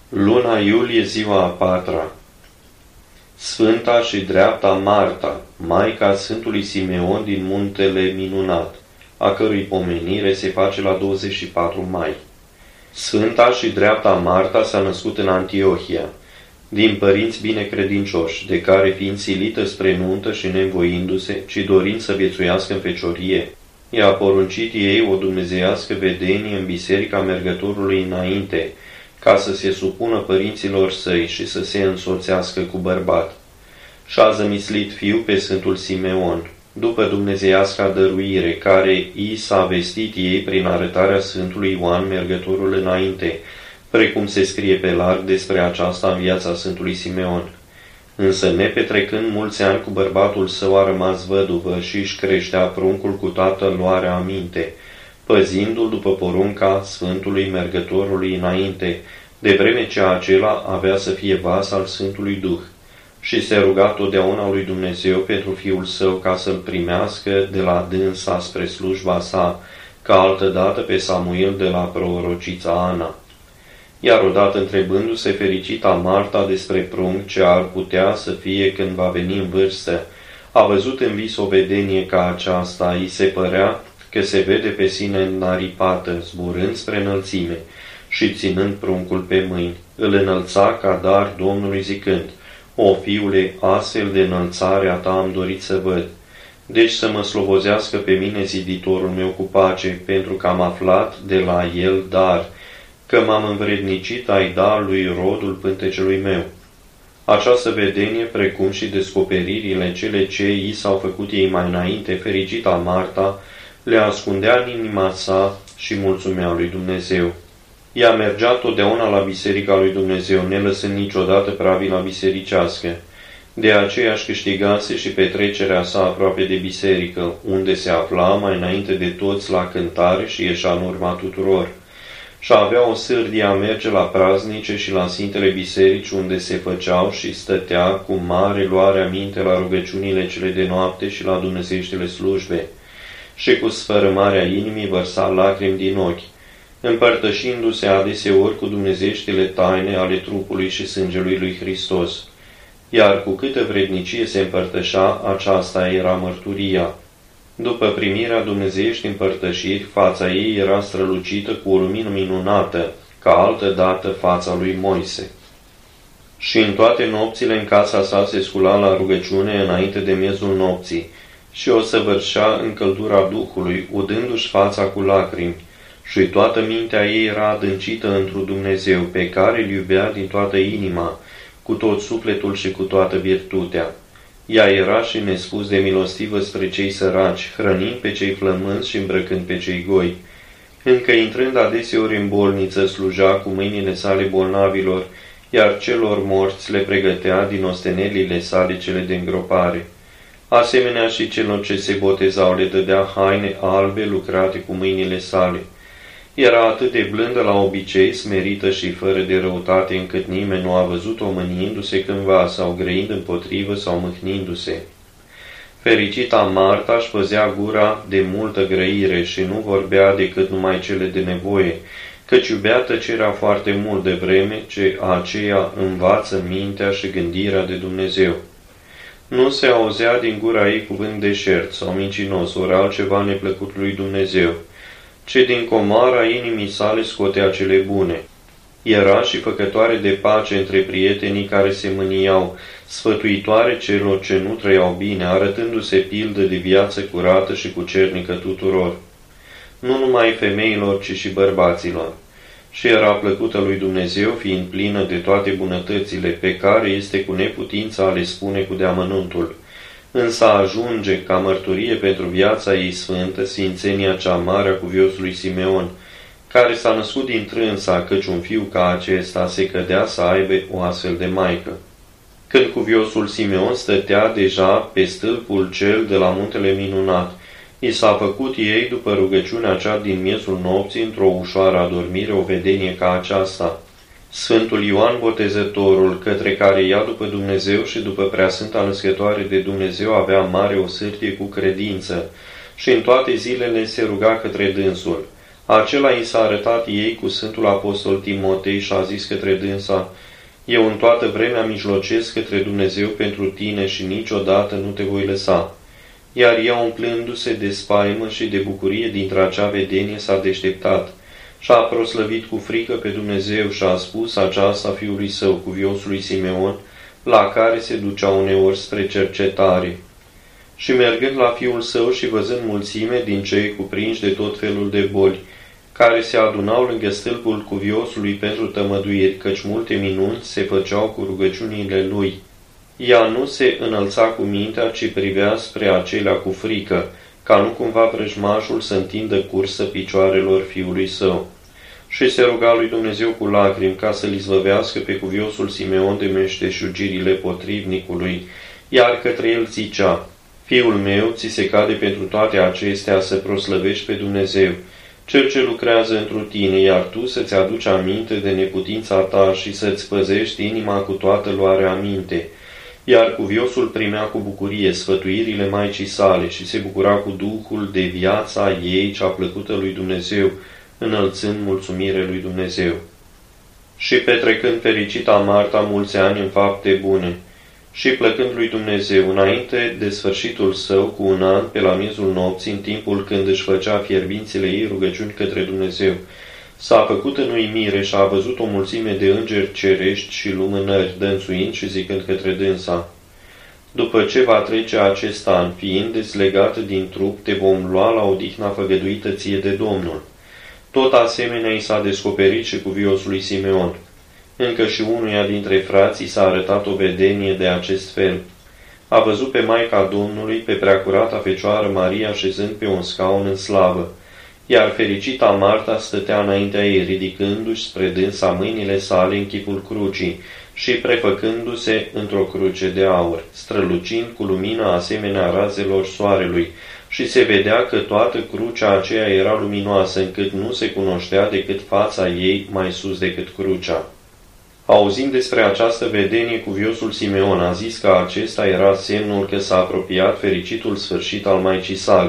Luna iulie, ziua a patra. Sfânta și dreapta Marta, maica Sfântului Simeon din Muntele Minunat, a cărui pomenire se face la 24 mai. Sfânta și dreapta Marta s-a născut în Antiohia, din părinți binecredincioși, de care fiind silită spre nuntă și neînvoindu-se, ci dorind să viețuiască în feciorie, i-a poruncit ei o dumnezeiască vedenie în biserica mergătorului înainte, ca să se supună părinților săi și să se însoțească cu bărbat. Și-a zămislit fiul pe Sfântul Simeon, după dumnezeiasca dăruire, care i s-a vestit ei prin arătarea Sfântului Ioan mergătorul înainte, precum se scrie pe larg despre aceasta în viața Sfântului Simeon. Însă, nepetrecând mulți ani cu bărbatul său, a rămas văduvă și își creștea pruncul cu toată luarea aminte, păzindu-l după porunca Sfântului mergătorului înainte, de vreme ce acela avea să fie vas al Sfântului Duh, și se ruga totdeauna lui Dumnezeu pentru fiul său ca să-l primească de la dânsa spre slujba sa, ca altădată pe Samuel de la prorocița Ana. Iar odată întrebându-se fericita Marta despre prunc ce ar putea să fie când va veni în vârstă, a văzut în vis o vedenie ca aceasta, îi se părea că se vede pe sine înaripată, zburând spre înălțime și ținând pruncul pe mâini. Îl înălța ca dar Domnului zicând: O, fiule, astfel de înălțare a ta am dorit să văd. Deci să mă slobozească pe mine ziditorul meu cu pace, pentru că am aflat de la el dar, că m-am învrednicit a-i da lui rodul pântecelui meu. Această vedenie, precum și descoperirile cele ce i s-au făcut ei mai înainte, fericita Marta, le ascundea în inima sa și mulțumea lui Dumnezeu. Ea mergea totdeauna la biserica lui Dumnezeu, nelăsând niciodată pravila bisericească. De aceea își câștigase și petrecerea sa aproape de biserică, unde se afla mai înainte de toți la cântare și ieșea în urma tuturor. Și avea o sârdie a merge la praznice și la sfintele biserici, unde se făceau și stătea cu mare luare aminte la rugăciunile cele de noapte și la dumnezeieștile slujbe, și cu sfărâmarea inimii vărsa lacrimi din ochi, împărtășindu-se adeseori cu dumnezeieștile taine ale trupului și sângelui lui Hristos. Iar cu câtă vrednicie se împărtășea, aceasta era mărturia. După primirea dumnezeiești împărtășiri, fața ei era strălucită cu o lumină minunată, ca altădată fața lui Moise. Și în toate nopțile în casa sa se scula la rugăciune înainte de miezul nopții și o săvârșea în căldura Duhului, udându-și fața cu lacrimi, și toată mintea ei era adâncită întru Dumnezeu, pe care îl iubea din toată inima, cu tot sufletul și cu toată virtutea. Ea era și nespus de milostivă spre cei săraci, hrănind pe cei flămânzi și îmbrăcând pe cei goi. Încă intrând adeseori în bolniță, slujea cu mâinile sale bolnavilor, iar celor morți le pregătea din ostenelile sale cele de îngropare. Asemenea și celor ce se botezau le dădea haine albe lucrate cu mâinile sale. Era atât de blândă la obicei, smerită și fără de răutate, încât nimeni nu a văzut-o mâniindu-se cândva sau grăind împotrivă sau mâhnindu-se. Fericita Marta își păzea gura de multă grăire și nu vorbea decât numai cele de nevoie, căci iubea tăcerea foarte mult, de vreme ce aceea învață mintea și gândirea de Dumnezeu. Nu se auzea din gura ei cuvânt deșert sau mincinos, ori altceva neplăcut lui Dumnezeu, ce din comara inimii sale scotea cele bune. Era și făcătoare de pace între prietenii care se mâniau, sfătuitoare celor ce nu trăiau bine, arătându-se pildă de viață curată și cucernică tuturor, nu numai femeilor, ci și bărbaților. Și era plăcută lui Dumnezeu, fiind plină de toate bunătățile, pe care este cu neputință a le spune cu deamănuntul. Însă ajunge ca mărturie pentru viața ei sfântă sfințenia cea mare a cuviosului Simeon, care s-a născut din trânsa, căci un fiu ca acesta se cădea să aibă o astfel de maică. Când cuviosul Simeon stătea deja pe stâlpul cel de la Muntele Minunat, i s-a făcut ei, după rugăciunea cea din miezul nopții, într-o ușoară adormire, o vedenie ca aceasta. Sfântul Ioan Botezătorul, către care ea după Dumnezeu și după Preasfânta Născătoare de Dumnezeu avea mare o sârdie cu credință și în toate zilele se ruga către dânsul, Acela i s-a arătat ei cu Sfântul Apostol Timotei și a zis către dânsa: eu în toată vremea mijlocesc către Dumnezeu pentru tine și niciodată nu te voi lăsa. Iar ea, umplându-se de spaimă și de bucurie dintre acea vedenie, s-a deșteptat și a proslăvit cu frică pe Dumnezeu și a spus aceasta fiului său, cuviosului Simeon, la care se ducea uneori spre cercetare. Și mergând la fiul său și văzând mulțime din cei cuprinși de tot felul de boli, care se adunau lângă stâlpul cuviosului pentru tămăduiri, căci multe minuni se făceau cu rugăciunile lui, ea nu se înălța cu mintea, ci privea spre acelea cu frică, ca nu cumva vrăjmașul să întindă cursă picioarelor fiului său. Și se ruga lui Dumnezeu cu lacrimi ca să-l izbăvească pe cuviosul Simeon de meșteșugirile potrivnicului, iar către el zicea: fiul meu, ți se cade pentru toate acestea să proslăvești pe Dumnezeu, cel ce lucrează întru tine, iar tu să-ți aduci aminte de neputința ta și să-ți păzești inima cu toată luarea aminte. Iar cuviosul primea cu bucurie sfătuirile maicii sale și se bucura cu duhul de viața ei cea plăcută lui Dumnezeu, înălțând mulțumire lui Dumnezeu. Și petrecând fericita Marta mulți ani în fapte bune, și plăcând lui Dumnezeu, înainte de sfârșitul său, cu un an, pe la miezul nopții, în timpul când își făcea fierbințele ei rugăciuni către Dumnezeu, s-a făcut în uimire și a văzut o mulțime de îngeri cerești și lumânări, dănțuind și zicând către dânsa: după ce va trece acest an, fiind dezlegat din trup, te vom lua la odihna făgăduită ție de Domnul. Tot asemenea i s-a descoperit și cuviosului Simeon. Încă și unuia dintre frații s-a arătat o vedenie de acest fel. A văzut pe Maica Domnului, pe preacurata Fecioară Maria, șezând pe un scaun în slavă, iar fericita Marta stătea înaintea ei, ridicându-și spre dânsa mâinile sale în chipul crucii și prefăcându-se într-o cruce de aur, strălucind cu lumină asemenea razelor soarelui, și se vedea că toată crucea aceea era luminoasă, încât nu se cunoștea decât fața ei mai sus decât crucea. Auzind despre această vedenie, cuviosul Simeon a zis că acesta era semnul că s-a apropiat fericitul sfârșit al maicii sale.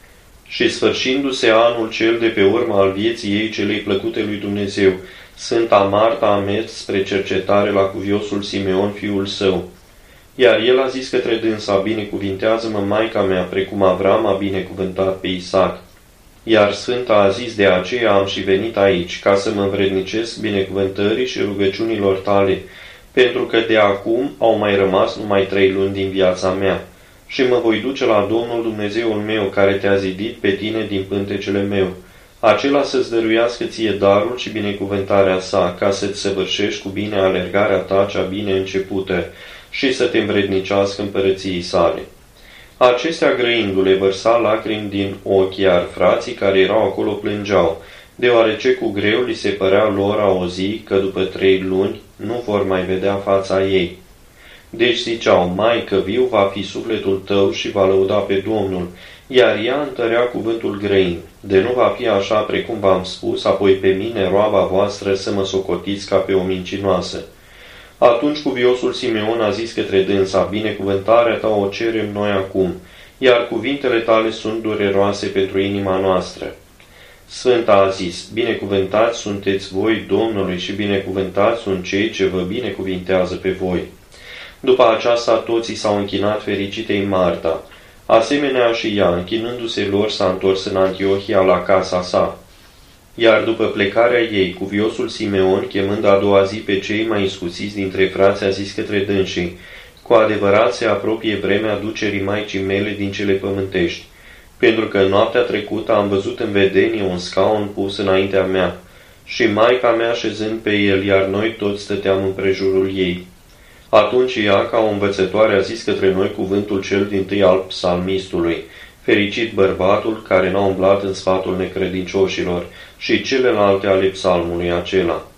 Și sfârșindu-se anul cel de pe urmă al vieții ei celei plăcute lui Dumnezeu, Sfânta Marta a mers spre cercetare la cuviosul Simeon, fiul său. Iar el a zis către dânsa: binecuvintează-mă, maica mea, precum Avram a binecuvântat pe Isaac. Iar Sfânta a zis: de aceea am și venit aici, ca să mă învrednicesc binecuvântării și rugăciunilor tale, pentru că de acum au mai rămas numai 3 luni din viața mea. Și mă voi duce la Domnul Dumnezeul meu, care te-a zidit pe tine din pântecele meu, acela să-ți dăruiască ție darul și binecuvântarea sa, ca să-ți săvârșești cu bine alergarea ta cea bine începută și să te învrednicească împărăției sale. Acestea grăindu-le vărsa lacrimi din ochi, iar frații care erau acolo plângeau, deoarece cu greu li se părea lor a o zi că după 3 luni nu vor mai vedea fața ei. Deci ziceau: Maică, viu va fi sufletul tău și va lăuda pe Domnul, iar ea întărea cuvântul grăin: de nu va fi așa precum v-am spus, apoi pe mine, roaba voastră, să mă socotiți ca pe o mincinoasă. Atunci cuviosul Simeon a zis către dânsa: binecuvântarea ta o cerem noi acum, iar cuvintele tale sunt dureroase pentru inima noastră. Sfânta a zis: binecuvântați sunteți voi Domnului și binecuvântați sunt cei ce vă binecuvintează pe voi. După aceasta toții s-au închinat fericitei Marta. Asemenea și ea, închinându-se lor, s-a întors în Antiohia la casa sa. Iar după plecarea ei, cuviosul Simeon, chemând a doua zi pe cei mai iscusiți dintre frați, a zis către dânsii: cu adevărat se apropie vremea ducerii maicii mele din cele pământești, pentru că noaptea trecută am văzut în vedenie un scaun pus înaintea mea și maica mea șezând pe el, iar noi toți stăteam împrejurul ei. Atunci ea, ca o învățătoare, a zis către noi cuvântul cel dintâi al psalmistului: fericit bărbatul care n-a umblat în sfatul necredincioșilor, și celelalte ale psalmului acela.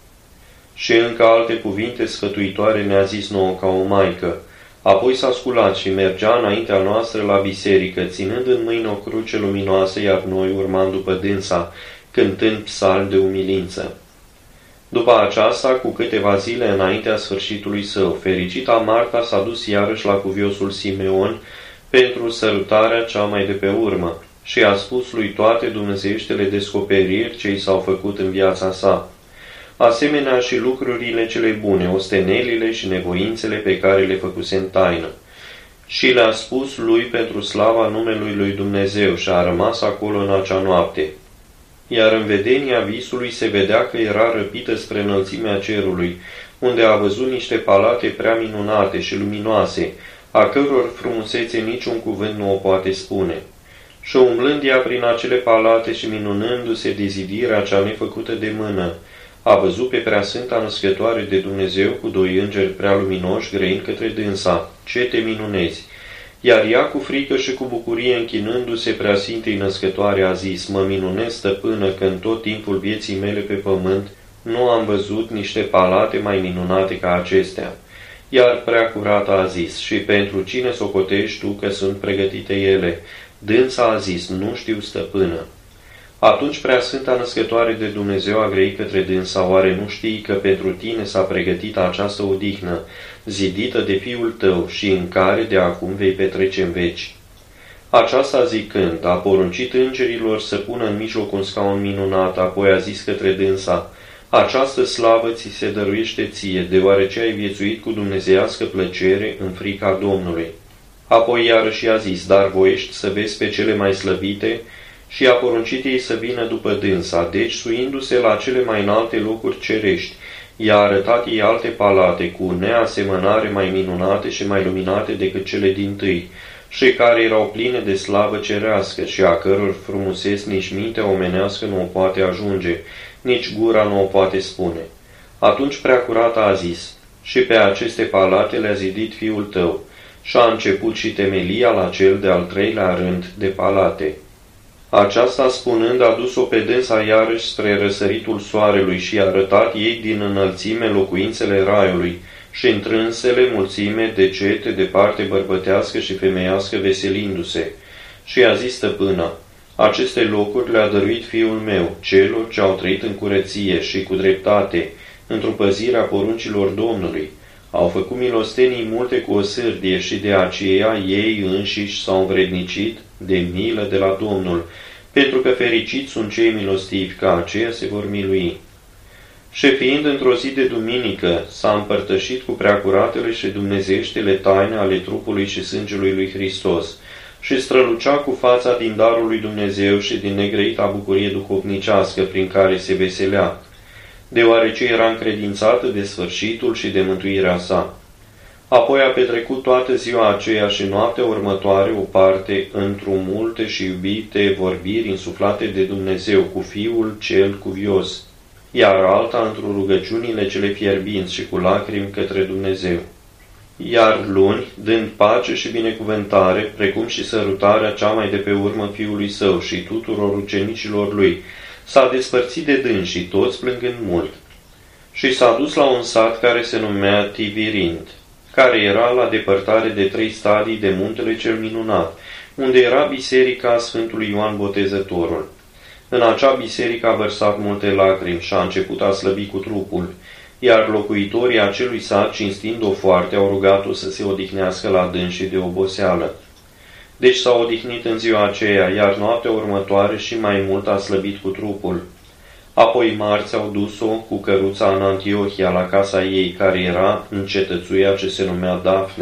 Și încă alte cuvinte sfătuitoare ne-a zis nouă ca o maică. Apoi s-a sculat și mergea înaintea noastră la biserică, ținând în mâini o cruce luminoasă, iar noi urmam după dânsa, cântând psalmi de umilință. După aceasta, cu câteva zile înaintea sfârșitului său, fericita Marta s-a dus iarăși la cuviosul Simeon pentru sărutarea cea mai de pe urmă și a spus lui toate dumnezeieștele descoperiri ce i s-au făcut în viața sa, asemenea și lucrurile cele bune, ostenelile și nevoințele pe care le făcuse în taină. Și le-a spus lui pentru slava numelui lui Dumnezeu și a rămas acolo în acea noapte. Iar în vedenia visului se vedea că era răpită spre înălțimea cerului, unde a văzut niște palate prea minunate și luminoase, a căror frumusețe niciun cuvânt nu o poate spune. Și umblând ea prin acele palate și minunându-se de zidirea cea nefăcută de mână, a văzut pe Preasfânta Născătoare de Dumnezeu cu doi îngeri prea luminoși grăind către dânsa: ce te minunezi! Iar ea cu frică și cu bucurie închinându-se Preasfintei Născătoare a zis: mă minunez, stăpână, că în tot timpul vieții mele pe pământ nu am văzut niște palate mai minunate ca acestea. Iar Preacurata a zis: și pentru cine socotești tu că sunt pregătite ele? Dânsa a zis: nu știu, stăpână. Atunci Preasfânta Născătoare de Dumnezeu a grăit către dânsa: oare nu știi că pentru tine s-a pregătit această odihnă, zidită de Fiul tău și în care de acum vei petrece în veci? Aceasta zicând, a poruncit îngerilor să pună în mijloc un scaun minunat, apoi a zis către dânsa: această slavă ți se dăruiește ție, deoarece ai viețuit cu dumnezeiască plăcere în frica Domnului. Apoi iarăși i-a zis: dar voiești să vezi pe cele mai slăbite? Și a poruncit ei să vină după dânsa, deci suindu-se la cele mai înalte locuri cerești, i-a arătat ei alte palate cu neasemănare mai minunate și mai luminate decât cele dintâi, și care erau pline de slavă cerească și a căror frumuseți nici mintea omenească nu o poate ajunge, nici gura nu o poate spune. Atunci Preacurata a zis: și pe aceste palate le-a zidit Fiul tău, și a început și temelia la cel de-al treilea rând de palate. Aceasta spunând a dus-o pe dânsa iarăși spre răsăritul soarelui și i-a arătat ei din înălțime locuințele raiului și întrânsele mulțime de cete de parte bărbătească și femeiască veselindu-se. Și i-a zis stăpâna: aceste locuri le-a dăruit Fiul meu, celor ce au trăit în curăție și cu dreptate, într-o păzirea poruncilor Domnului. Au făcut milostenii multe cu o sârdie și de aceea ei înșiși s-au învrednicit de milă de la Domnul, pentru că fericiți sunt cei milostivi, că aceia se vor milui. Și fiind într-o zi de duminică, s-a împărtășit cu preacuratele și dumnezeieștile taine ale trupului și sângelui lui Hristos și strălucea cu fața din darul lui Dumnezeu și din negrăita bucurie duhovnicească prin care se veselea, deoarece era încredințată de sfârșitul și de mântuirea sa. Apoi a petrecut toată ziua aceea și noaptea următoare o parte într-o multe și iubite vorbiri insuflate de Dumnezeu cu Fiul cel cuvios, iar alta într-o rugăciunile cele fierbinți și cu lacrimi către Dumnezeu. Iar luni, dând pace și binecuvântare, precum și sărutarea cea mai de pe urmă Fiului Său și tuturor ucenicilor Lui, s-a despărțit de dânsii, toți plângând mult. Și s-a dus la un sat care se numea Tivirind, care era la depărtare de 3 stadii de muntele cel minunat, unde era biserica Sfântului Ioan Botezătorul. În acea biserică a vărsat multe lacrimi și a început a slăbi cu trupul, iar locuitorii acelui sat, cinstind-o foarte, au rugat-o să se odihnească la dânsii de oboseală. Deci s-a odihnit în ziua aceea, iar noaptea următoare și mai mult a slăbit cu trupul. Apoi marți au dus-o cu căruța în Antiohia, la casa ei, care era în cetățuia ce se numea Dafne,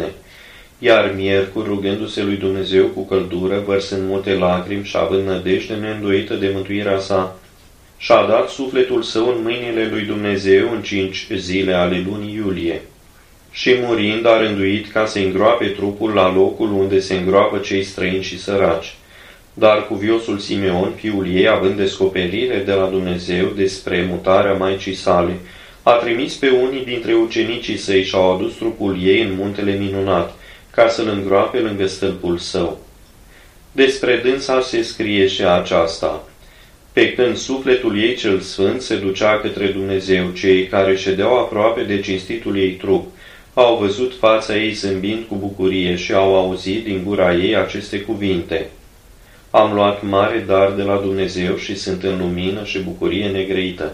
iar miercuri, rugându-se lui Dumnezeu cu căldură, vărsând multe lacrimi și având nădejde neîndoită de mântuirea sa, și-a dat sufletul său în mâinile lui Dumnezeu în 5 zile ale lunii iulie. Și murind a rânduit ca să îngroape trupul la locul unde se îngroapă cei străini și săraci. Dar cuviosul Simeon, fiul ei, având descoperire de la Dumnezeu despre mutarea maicii sale, a trimis pe unii dintre ucenicii săi și au adus trupul ei în muntele minunat, ca să-l îngroape lângă stâlpul său. Despre dânsa se scrie și aceasta: pe când sufletul ei cel sfânt se ducea către Dumnezeu, cei care ședeau aproape de cinstitul ei trup au văzut fața ei zâmbind cu bucurie și au auzit din gura ei aceste cuvinte: am luat mare dar de la Dumnezeu și sunt în lumină și bucurie negrăită.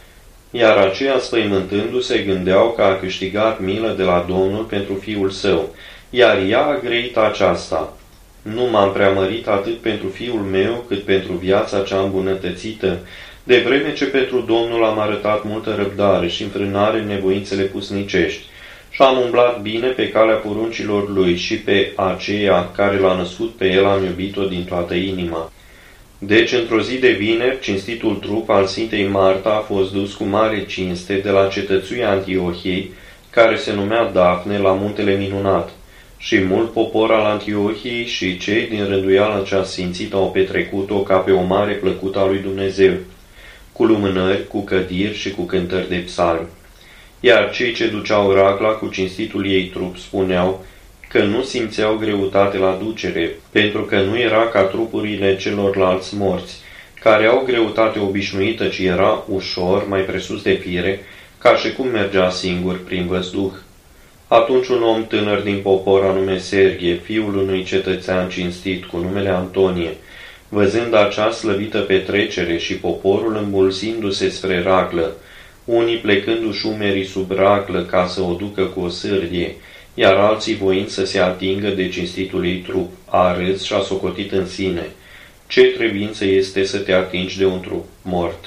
Iar aceia, spăimântându-se, gândeau că a câștigat milă de la Domnul pentru Fiul Său, iar ea a grăit aceasta: Nu m-am preamărit atât pentru fiul meu, cât pentru viața cea îmbunătățită, de vreme ce pentru Domnul am arătat multă răbdare și înfrânare în nevoințele pusnicești, și am umblat bine pe calea poruncilor lui și pe aceea care l-a născut pe el am iubit-o din toată inima. Deci, într-o zi de vineri, cinstitul trup al Sfintei Marta a fost dus cu mare cinste de la cetățuia Antiohiei, care se numea Dafne, la Muntele Minunat, și mult popor al Antiohiei și cei din rânduiala cea sfințită au petrecut-o ca pe o mare plăcută a lui Dumnezeu, cu lumânări, cu cădiri și cu cântări de psalmi. Iar cei ce duceau racla cu cinstitul ei trup spuneau că nu simțeau greutate la ducere, pentru că nu era ca trupurile celorlalți morți, care au greutate obișnuită, ci era ușor, mai presus de fire, ca și cum mergea singur prin văzduh. Atunci un om tânăr din popor, anume Serghie, fiul unui cetățean cinstit cu numele Antonie, văzând acea slăvită petrecere și poporul îmbulzindu-se spre raclă, unii plecându-și umerii sub raclă ca să o ducă cu o sârdie, iar alții voind să se atingă de cinstitul ei trup, a râs și a socotit în sine: ce trebuință este să te atingi de un trup mort?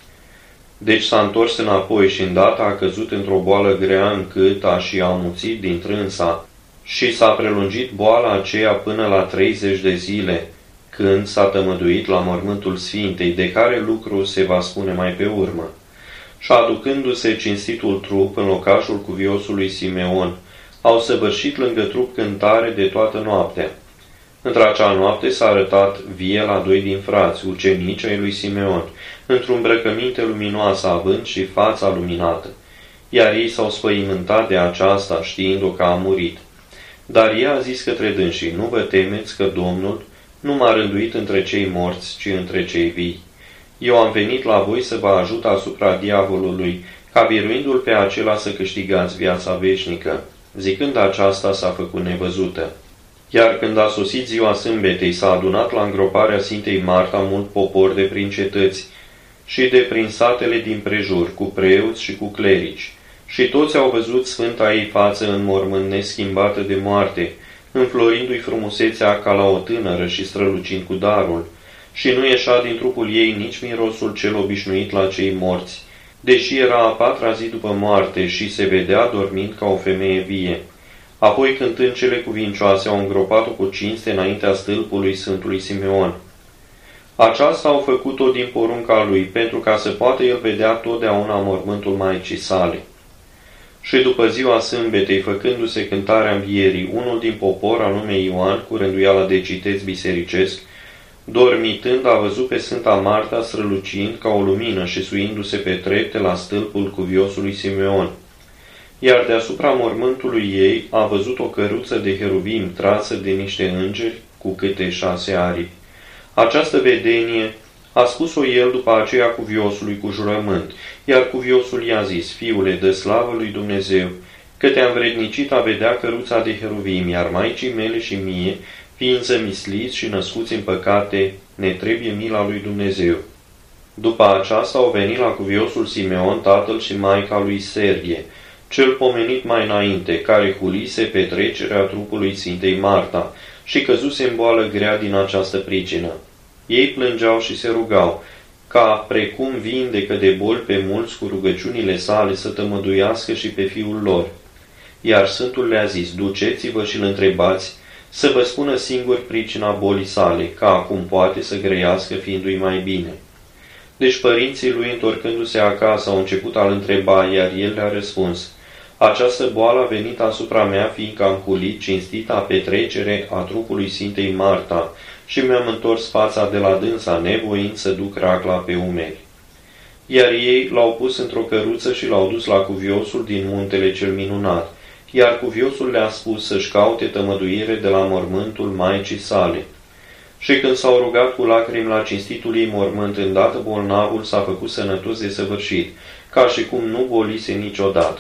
Deci s-a întors înapoi și îndată a căzut într-o boală grea încât a și amuțit din trânsa și s-a prelungit boala aceea până la 30 de zile, când s-a tămăduit la mormântul Sfintei, de care lucru se va spune mai pe urmă. Și aducându-se cinstitul trup în locașul cuviosului Simeon, au săvârșit lângă trup cântare de toată noaptea. Într-acea noapte s-a arătat vie la doi din frați, ucenici ai lui Simeon, într-o îmbrăcăminte luminoasă, având și fața luminată, iar ei s-au spăimântat de aceasta, știind-o că a murit. Dar ea a zis către dânsii: nu vă temeți că Domnul nu m-a rânduit între cei morți, ci între cei vii. Eu am venit la voi să vă ajut asupra diavolului, ca biruindu-l pe acela să câștigați viața veșnică. Zicând aceasta, s-a făcut nevăzută. Iar când a sosit ziua sâmbetei, s-a adunat la îngroparea Sfintei Marta mult popor de prin cetăți și de prin satele din prejur, cu preoți și cu clerici. Și toți au văzut sfânta ei față în mormânt neschimbată de moarte, înflorindu-i frumusețea ca la o tânără și strălucind cu darul, și nu ieșea din trupul ei nici mirosul cel obișnuit la cei morți, deși era a patra zi după moarte și se vedea dormind ca o femeie vie. Apoi, cântând cele cuvincioase, au îngropat-o cu cinste înaintea stâlpului Sfântului Simeon. Aceasta au făcut-o din porunca lui, pentru ca să poată el vedea totdeauna mormântul Maicii sale. Și după ziua sâmbetei, făcându-se cântarea învierii, unul din popor, anume Ioan, cu rânduiala de citeț bisericesc, dormitând, a văzut pe Sfânta Marta strălucind ca o lumină și suindu-se pe trepte la stâlpul cuviosului Simeon. Iar deasupra mormântului ei a văzut o căruță de heruvim trasă de niște îngeri cu câte 6 aripi. Această vedenie a spus-o el după aceea cuviosului cu jurământ, iar cuviosul i-a zis: fiule, dă slavă lui Dumnezeu, că te-am vrednicit a vedea căruța de heruvim, iar maicii mele și mie, fiind zămisliți și născuți în păcate, ne trebuie mila lui Dumnezeu. După aceasta au venit la cuviosul Simeon tatăl și maica lui Serghie, cel pomenit mai înainte, care hulise petrecerea trupului Sfintei Marta și căzuse în boală grea din această pricină. Ei plângeau și se rugau, ca precum vindecă de boli pe mulți cu rugăciunile sale să tămăduiască și pe fiul lor. Iar Sfântul le-a zis: duceți-vă și îl întrebați să vă spună singur pricina bolii sale, ca acum poate să grăiască fiindu-i mai bine. Deci părinții lui, întorcându-se acasă, au început a-l întreba, iar el le-a răspuns: această boală a venit asupra mea, fiindcă am hulit cinstita petrecere a trupului Sfintei Marta și mi-am întors fața de la dânsa, nevoind să duc racla pe umeri. Iar ei l-au pus într-o căruță și l-au dus la cuviosul din muntele cel minunat, iar cuviosul le-a spus să-și caute tămăduire de la mormântul maicii sale. Și când s-au rugat cu lacrimi la cinstitul ei mormânt, îndată bolnavul s-a făcut sănătos de săvârșit, ca și cum nu bolise niciodată.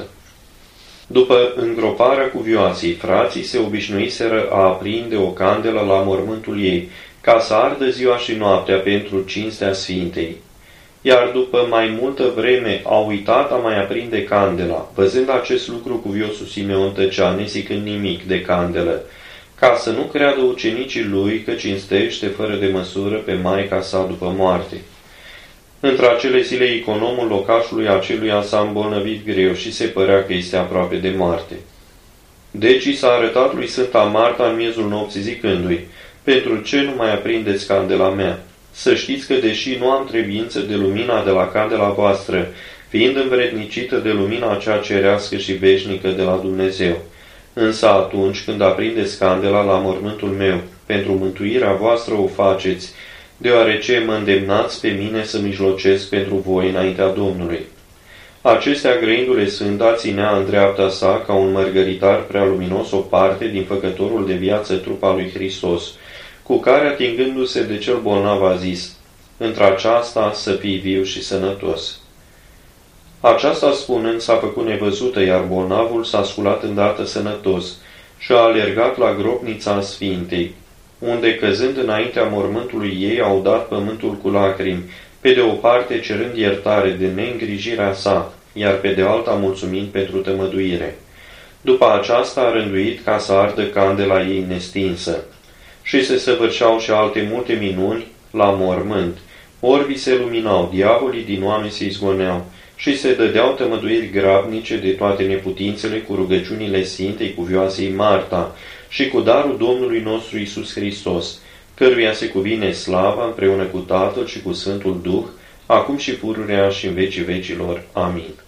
După îngroparea cuvioasei, frații se obișnuiseră a aprinde o candelă la mormântul ei, ca să ardă ziua și noaptea pentru cinstea Sfintei. Iar după mai multă vreme au uitat a mai aprinde candela. Văzând acest lucru, cuviosul Simeon tăcea, nezicând nimic de candelă, ca să nu creadă ucenicii lui că cinstește fără de măsură pe Maica sa după moarte. Între acele zile, economul locașului aceluia s-a îmbolnăvit greu și se părea că este aproape de moarte. Deci i s-a arătat lui Sfânta Marta în miezul nopții zicându-i: pentru ce nu mai aprindeți candela mea? Să știți că, deși nu am trebuință de lumina de la candela voastră, fiind învrednicită de lumina cea cerească și veșnică de la Dumnezeu, însă atunci când aprindeți candela la mormântul meu, pentru mântuirea voastră o faceți, deoarece mă îndemnați pe mine să mijlocesc pentru voi înaintea Domnului. Acestea, grăindu-le Sfânta, ținea în dreapta sa, ca un mărgăritar prea luminos, o parte din făcătorul de viață trupa lui Hristos, cu care, atingându-se de cel bolnav, a zis: într-aceasta să fii viu și sănătos. Aceasta spunând s-a făcut nevăzută, iar bolnavul s-a sculat îndată sănătos și a alergat la gropnița Sfintei, unde, căzând înaintea mormântului ei, au dat pământul cu lacrimi, pe de o parte cerând iertare de neîngrijirea sa, iar pe de alta mulțumind pentru tămăduire. După aceasta a rânduit ca să ardă candela ei nestinsă. Și se săvârșeau și alte multe minuni la mormânt. Orbii se luminau, diavolii din oameni se izgoneau și se dădeau tămăduiri grabnice de toate neputințele cu rugăciunile Sfintei Cuvioasei Marta și cu darul Domnului nostru Iisus Hristos, căruia se cuvine slava împreună cu Tatăl și cu Sfântul Duh, acum și pururea și în vecii vecilor. Amin.